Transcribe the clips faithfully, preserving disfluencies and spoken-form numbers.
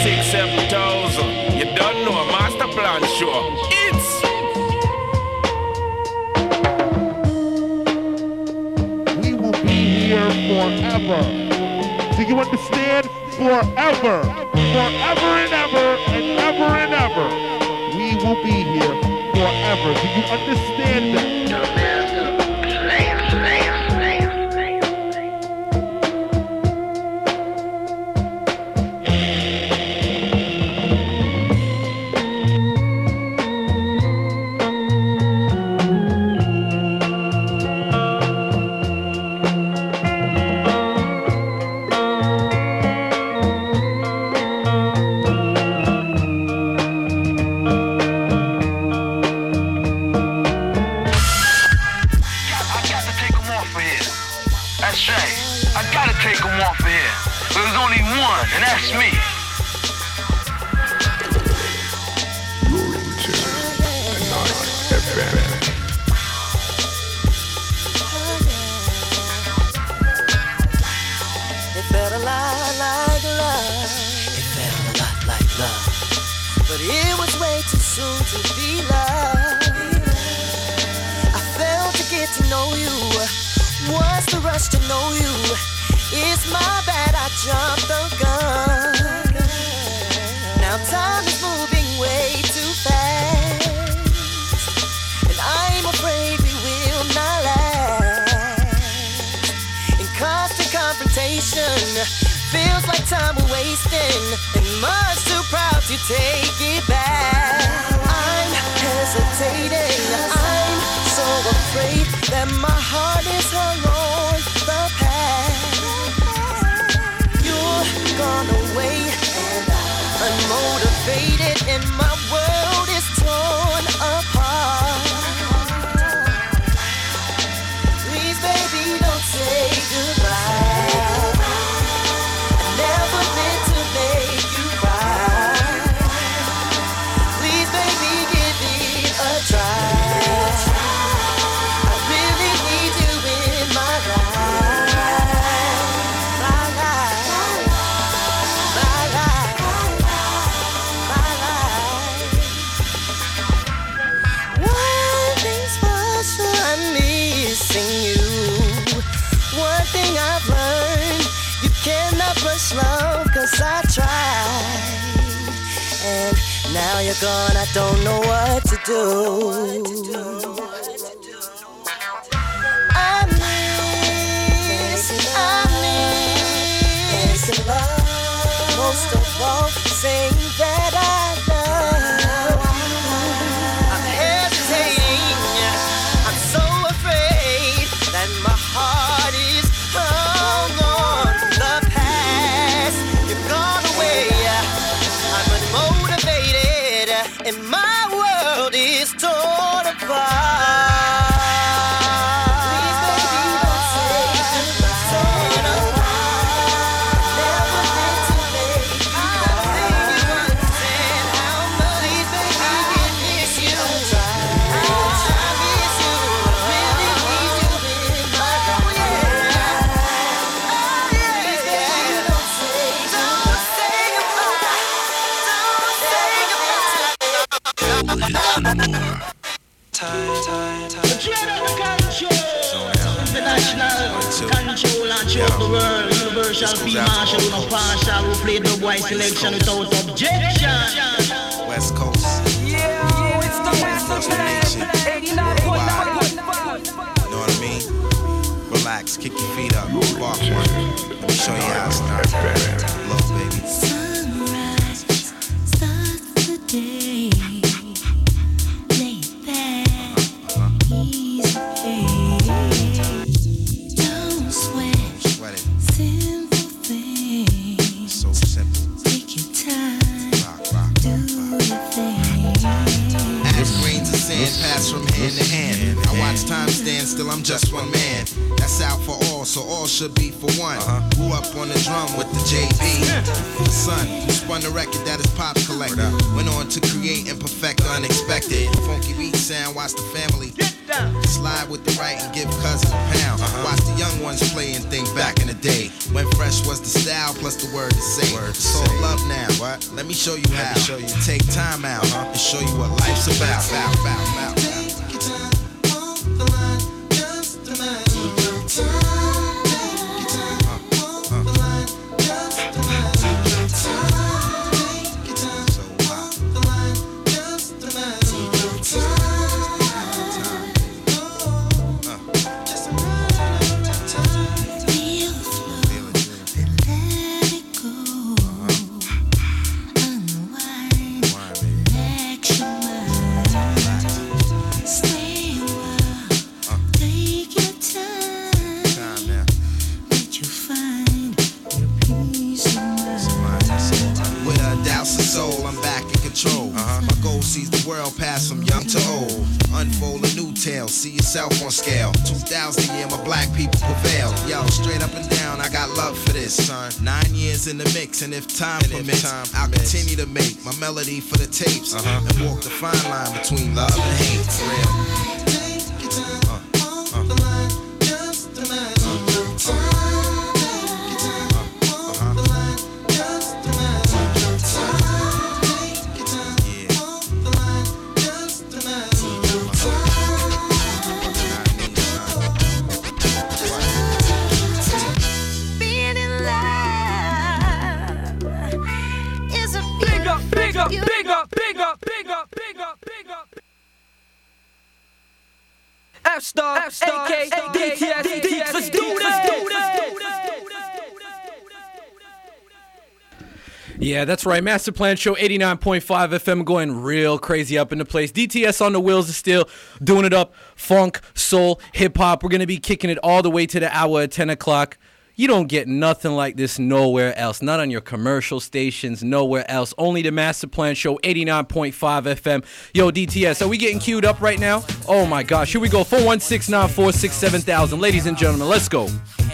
six, seven thousand. You don't know, master plan sure. It's we will be here forever. Do you understand? Forever. Forever and ever and ever and ever. We will be here forever. Do you understand that? Selection without objection. West Coast. Yeah, it's the master plan. eighty-nine point nine. You know what I mean? Relax, kick your feet up, walk one. Let me show you how it starts. Love, baby. Sunrise starts the day. Lay back, easy. Don't sweat. Sweat it. Simple things. So simple. Take your time. Rock, rock, Do rock, your thing. As grains of sand pass from hand to hand, I watch time stand still, I'm just one man. That's out for all, so all should be for one. Grew up on the drum with the J B. The son who spun the record that his pops collected. Went on to create and perfect the unexpected. Funky beat sound, watch the family slide with the right and give cousins a pound. Watch the young ones play and think back in the day when fresh was the style style plus the word to say. Word it's all say. Love now. What? Let me show you how. Show you. Take time out uh-huh. and show you what life's about. about, about, about. Take your time, walk the line, just a matter of time. Pass from young to old, unfold a new tale, see yourself on scale. two thousand year, my black people prevail. Yo, straight up and down, I got love for this, son. Nine years in the mix, and if time and permits, if time I'll permits. continue to make my melody for the tapes uh-huh. and walk the fine line between love and hate. For real. Take your time, uh, uh, the line, just a matter of time. F-Star, F-Star, A K A D T S, D T S, let's do this, do this. Yeah, that's right. Master Plan Show, eighty-nine point five F M, going real crazy up in the place. D T S on the wheels is still doing it up. Funk, soul, hip-hop. We're going to be kicking it all the way to the hour at ten o'clock. You don't get nothing like this nowhere else. Not on your commercial stations, nowhere else. Only the Master Plan Show, eighty-nine point five F M. Yo, D T S, are we getting queued up right now? Oh, my gosh. Here we go. four one six, nine four six, seven thousand. Ladies and gentlemen, let's go.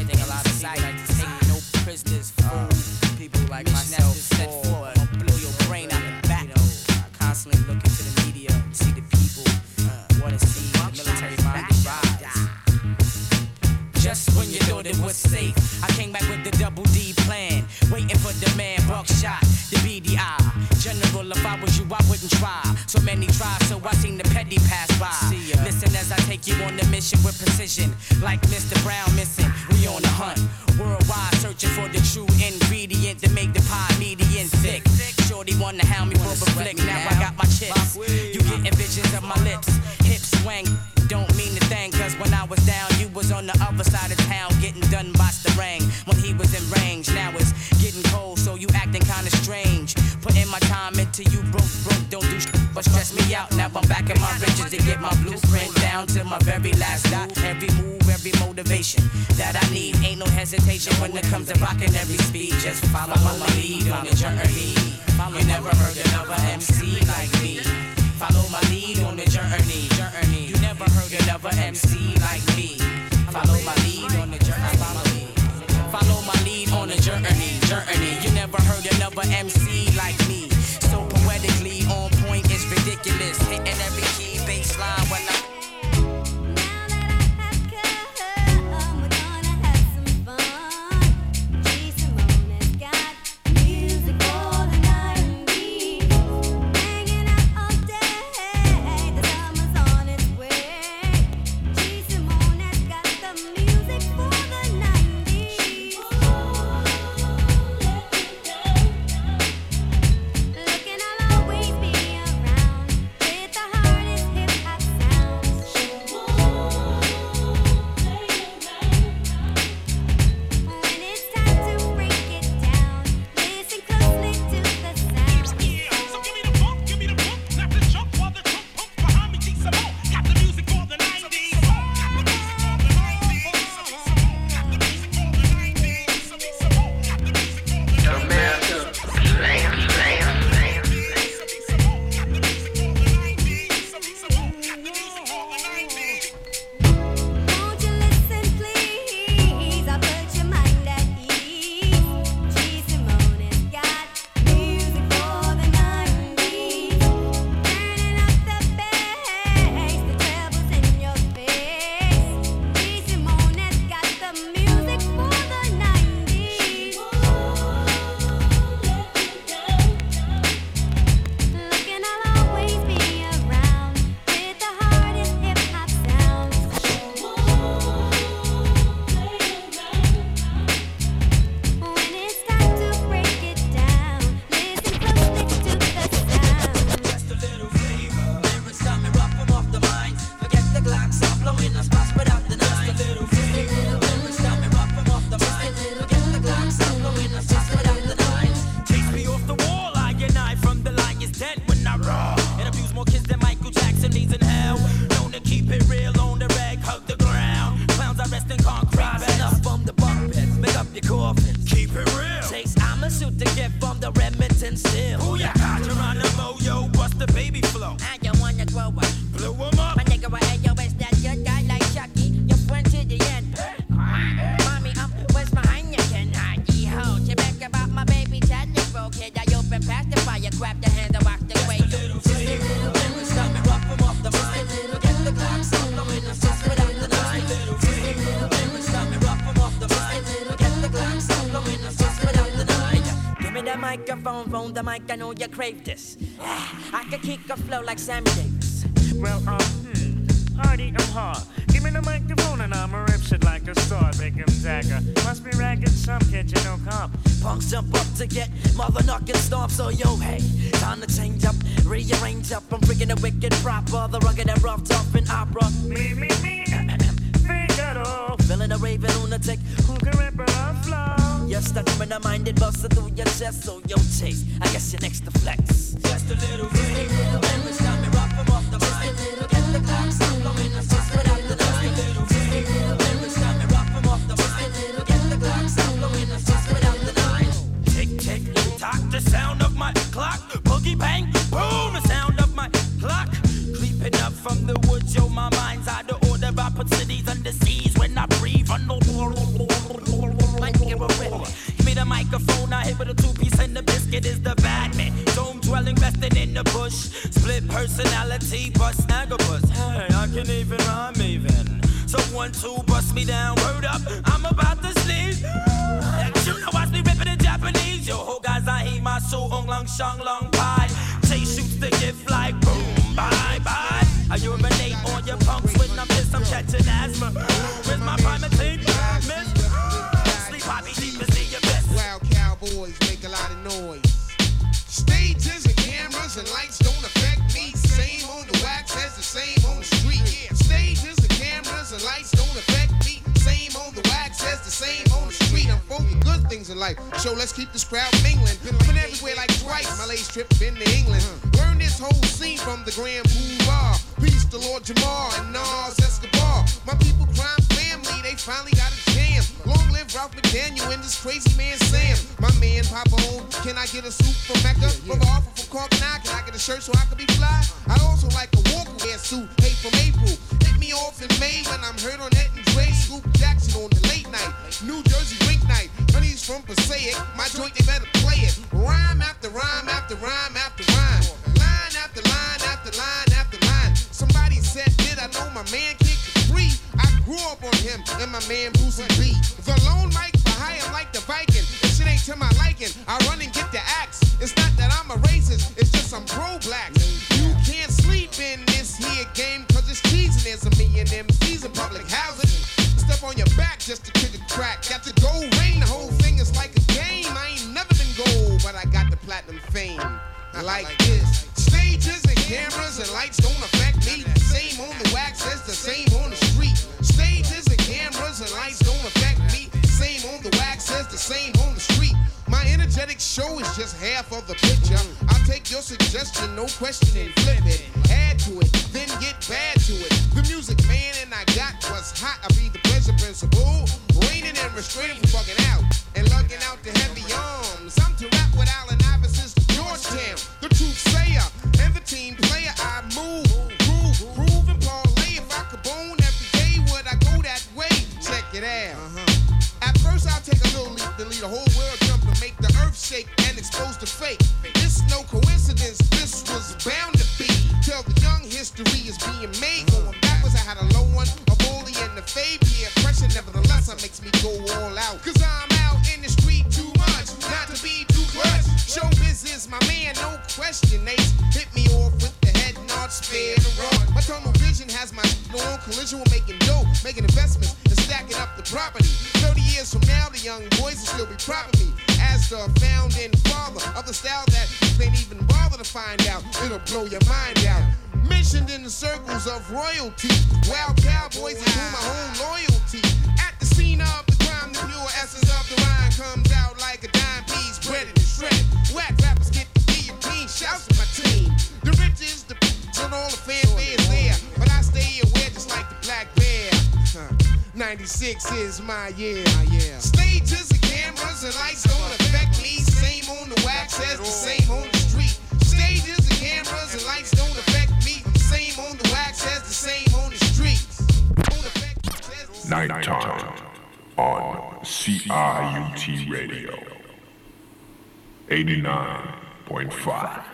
Just when you thought it was safe, I came back with the double D plan, waiting for the man, buckshot, the B D I. General, if I was you, I wouldn't try. So many tries, so I seen the petty pass by. Listen as I take you on the mission with precision, like Mister Brown missing. We on the hunt, worldwide searching for the true ingredient to make the pie median thick. Shorty wanna hound me for a flick, now I got my chips. You getting visions of my lips, hips swing. Don't mean a thing, cause when I was down, you was on the other side of town, getting done by Starang. When he was in range, now it's getting cold, so you acting kinda strange. Putting my time into you, broke, broke, don't do shit, but stress me out. Now I'm back in my riches to get my blueprint down to my very last dot. Every move, every motivation that I need, ain't no hesitation when it comes to rocking every speed. Just follow my lead on the journey. You never heard another M C like me. Follow my lead on the journey, journey. You never heard another M C like me. Follow my lead on the journey. Follow my lead on the journey, journey. You never heard another M C like me. So poetically on point, it's ridiculous. Hitting every key baseline when I. suit to get from the Remington still. Who ya got? Geronimo, yo, bust the baby flow. I don't wanna grow up. Blew him up. My nigga, what A O S, that good guy like Chucky. Your friend to the end. Mommy, um, where's my Heineken? Hidey ho. You back about my baby Tadney kid. I open past the fire, grab the hand and walk the way. Just a little bit, stop me, rock him off the mic. Get the clock, stop blowing the just without the line. Just a little bit, stop me, rock him off the mic. Get the clock, stop blowing the just without the line. Give me the microphone, phone the mic, I know you crave this. I could kick a flow like Sammy Davis. Well, um, hmm, Hardy, I'm hard. Give me the microphone and I'ma rip shit like a star. Big him dagger. Must be ragged, some catch you no comp. Punks jump up to get mother knocking stomp. So yo, hey, time to change up, rearrange up. I'm freaking a wicked proper, the rugged and rough, tough and opera. Me, me, me, Figaro. Feeling a raving lunatic Who can rip it off flow? You're stuck in the minded buster through your chest. So yo, chase, I guess you're next to flex. Just a little bit, just a little bit, stop me, rock 'em off the mic. Get the clock, stop blowing the just without the line. Just a little bit, stop me, rock 'em off the mic. Get the clock, stop blowing the just without the line. Tick, tick, tock, the sound of my clock. Boogie bang, boom, the sound of my clock. Creeping up from the woods, yo, my mind's out of order. I put cities under siege when I breathe. Under might give a rip. Give me the microphone, I hit with a two-piece and the biscuit is the bad man. Dome dwelling, resting in the bush. Split personality, bust snagabus. Hey, I can even rhyme even. So one, two, bust me down, word up, I'm about to sneeze. You know watch me ripping in Japanese. Yo, ho guys, I hate my soul, ong long shang long pie. Chase shoots the gift like boom, bye bye. I urinate on your punks when I'm pissed, I'm catching asthma. Where's my primatine? Miss? Sleep happy, deep is your best. Wild cowboys make a lot of noise. Stages and cameras and lights don't affect me. Same on the wax as the same on the street. Stages and cameras and lights don't affect me. Same on the wax as the same on the street. I'm for the good things in life, so let's keep this crowd mingling. Been everywhere like twice. My latest trip been to England. Learn this whole scene from the Grand Boulevard. Peace to Lord Jamar and Nas Escobar. My people crime family, they finally got a jam. Long live Ralph McDaniel and this crazy man Sam. My man Papa O, can I get a suit from Mecca? From an offer from Corkina, can I get a shirt so I can be fly? I also like a walkwear suit, hey from April. Hit me off in May when I'm heard on Ed and Dre. Scoop Jackson on the late night. New Jersey Wink Night. Honey's from Passaic. My joint, they better play it. Rhyme after rhyme after rhyme after rhyme. Line after line after line after line. Somebody said, did I know my man Kid Capri? I grew up on him and my man Brucey B. The lone mic for high, I'm like the Viking. If shit ain't to my liking, I run and get the axe. It's not that I'm a racist, it's just I'm pro-black. You can't sleep in this here game, cause it's treason. There's a million M Cs in public housing. Step on your back just to kick a crack. Got the gold ring, the whole thing is like a game. I ain't never been gold, but I got the platinum fame. I like this. Stages and cameras and lights don't affect me. Same on the wax as the same on the street. Stages and cameras and lights don't affect me. Same on the wax as the same on the street. My energetic show is just half of the picture. I'll take your suggestion, no question, and flip it. Add to it, then get bad to it. The music man and I got was hot. I'll be the pleasure principal. Raining and restraining from bugging out. And lugging out the heavy arms. I'm to rap with Allen Iverson's Georgetown. The truth sayer and the team player. I move, groove, groove, and parlay. If I could bone every day, would I go that way? Check it out. Uh-huh. At first I'll take a little leap, then lead the whole world jump and make the earth shake and expose the fake. This no coincidence, this was bound to be. Tell the young history is being made. Going backwards, I had a low one, a bully and the fade. Peer pressure, nevertheless, it makes me go all out. Cause I'm out in the street too much, not to be too clutch. Show business, my man, no question. Ace hit me off with the head nod, spare the run. My tunnel vision has my on collision with making dough, making investments and stacking up the property. thirty years from now, the young boys will still be proud of me as the founding father of the style that you ain't even bother to find out. It'll blow your mind out. Mentioned in the circles of royalty, wild cowboys and whom my whole loyalty. At the scene of the crime, the pure essence of the rhyme comes out like a dime piece, breaded and shredded. Whack rappers get the guillotine, shouts to my team. The riches, the p***s, and all the fanfare is there, but I stay aware just like the black bear. ninety-six is my year. Stages again. cameras and lights don't affect me. Same on the wax as the same on the street. Stages and cameras and lights don't affect me. Same on the wax as the same on the street. Nighttime on C I U T Radio eighty-nine point five.